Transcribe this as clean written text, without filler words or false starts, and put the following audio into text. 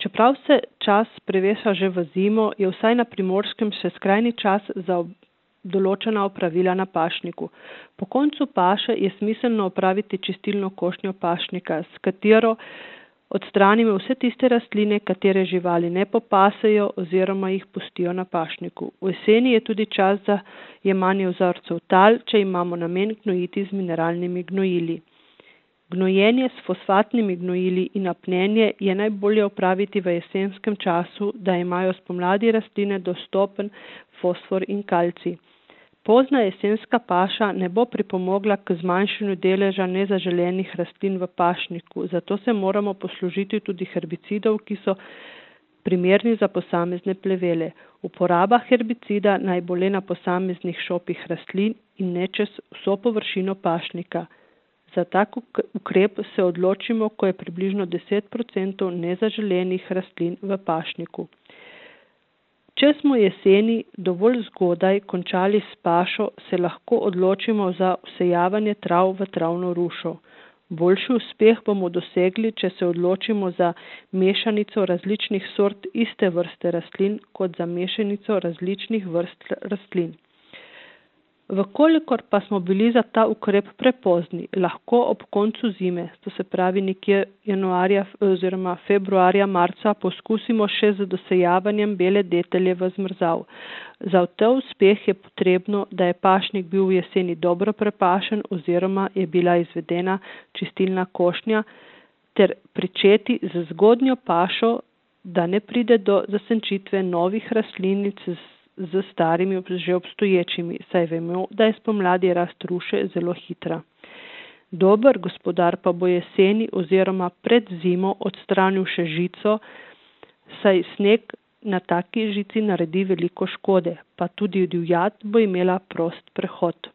Čeprav se čas preveša že v zimo, je vsaj na Primorskem še skrajni čas za določena opravila na pašniku. Po koncu paše je smiselno opraviti čistilno košnjo pašnika, s katero odstranimo vse tiste rastline, katere živali ne popasejo oziroma jih pustijo na pašniku. V jeseni je tudi čas za jemanje vzorcev tal, če imamo namen gnojiti z mineralnimi gnojili. Gnojenje s fosfatnimi gnojili in apnenje je najbolje opraviti v jesenskem času, da imajo spomladi rastline dostopen fosfor in kalcij. Pozna jesenska paša ne bo pripomogla k zmanjšanju deleža nezaželenih rastlin v pašniku, zato se moramo poslužiti tudi herbicidov, ki so primerni za posamezne plevele. Uporaba herbicida naj bo le na posameznih šopih rastlin in ne čez vso površino pašnika. Za tak ukrep se odločimo, ko je približno 10% nezaželenih rastlin v pašniku. Če smo jeseni dovolj zgodaj končali s pašo, se lahko odločimo za vsejavanje trav v travno rušo. Boljši uspeh bomo dosegli, če se odločimo za mešanico različnih sort iste vrste rastlin, kot za mešanico različnih vrst rastlin. Vkolikor pa smo bili za ta ukrep prepozni, lahko ob koncu zime, to se pravi nekje januarja oziroma februarja, marca, poskusimo še z dosejavanjem bele detelje v zmrzal. Za ta uspeh je potrebno, da je pašnik bil v jeseni dobro prepašen oziroma je bila izvedena čistilna košnja, ter pričeti z zgodnjo pašo, da ne pride do zasenčitve novih rastlinic z starimi že obstoječimi, saj vemo, da je spomladi rast ruše zelo hitra. Dober gospodar pa bo jeseni oziroma pred zimo odstranil še žico, saj sneg na taki žici naredi veliko škode, pa tudi divjad bo imela prost prehod.